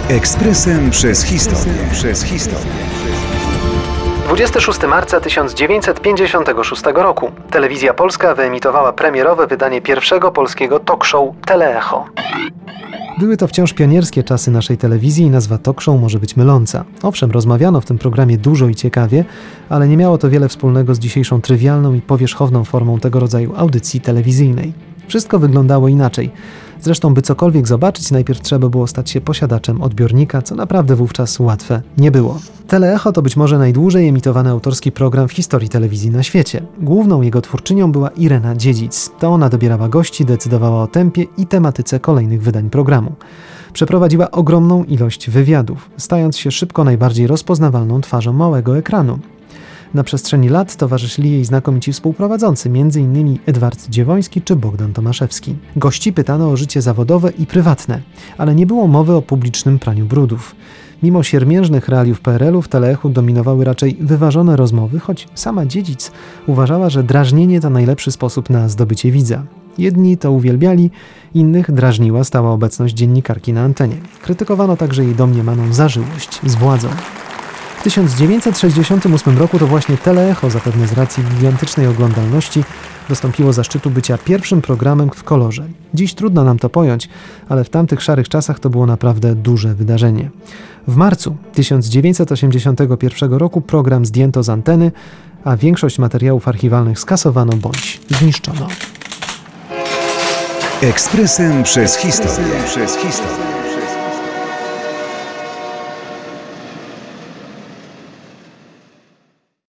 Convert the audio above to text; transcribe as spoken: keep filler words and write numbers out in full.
Ekspresem przez historię. Przez historię. dwudziestego szóstego marca tysiąc dziewięćset pięćdziesiątego szóstego roku Telewizja Polska wyemitowała premierowe wydanie pierwszego polskiego talk show Teleecho. Były to wciąż pionierskie czasy naszej telewizji i nazwa talk show może być myląca. Owszem, rozmawiano w tym programie dużo i ciekawie, ale nie miało to wiele wspólnego z dzisiejszą trywialną i powierzchowną formą tego rodzaju audycji telewizyjnej. Wszystko wyglądało inaczej. Zresztą, by cokolwiek zobaczyć, najpierw trzeba było stać się posiadaczem odbiornika, co naprawdę wówczas łatwe nie było. Teleecho to być może najdłużej emitowany autorski program w historii telewizji na świecie. Główną jego twórczynią była Irena Dziedzic. To ona dobierała gości, decydowała o tempie i tematyce kolejnych wydań programu. Przeprowadziła ogromną ilość wywiadów, stając się szybko najbardziej rozpoznawalną twarzą małego ekranu. Na przestrzeni lat towarzyszyli jej znakomici współprowadzący, między innymi Edward Dziewoński czy Bogdan Tomaszewski. Gości pytano o życie zawodowe i prywatne, ale nie było mowy o publicznym praniu brudów. Mimo siermiężnych realiów P R L u w Teleechu dominowały raczej wyważone rozmowy, choć sama Dziedzic uważała, że drażnienie to najlepszy sposób na zdobycie widza. Jedni to uwielbiali, innych drażniła stała obecność dziennikarki na antenie. Krytykowano także jej domniemaną zażyłość z władzą. W tysiąc dziewięćset sześćdziesiątym ósmym roku to właśnie Teleecho, zapewne z racji gigantycznej oglądalności, dostąpiło zaszczytu bycia pierwszym programem w kolorze. Dziś trudno nam to pojąć, ale w tamtych szarych czasach to było naprawdę duże wydarzenie. W marcu tysiąc dziewięćset osiemdziesiątego pierwszego roku program zdjęto z anteny, a większość materiałów archiwalnych skasowano bądź zniszczono. Ekspresem przez historię. Przez historię.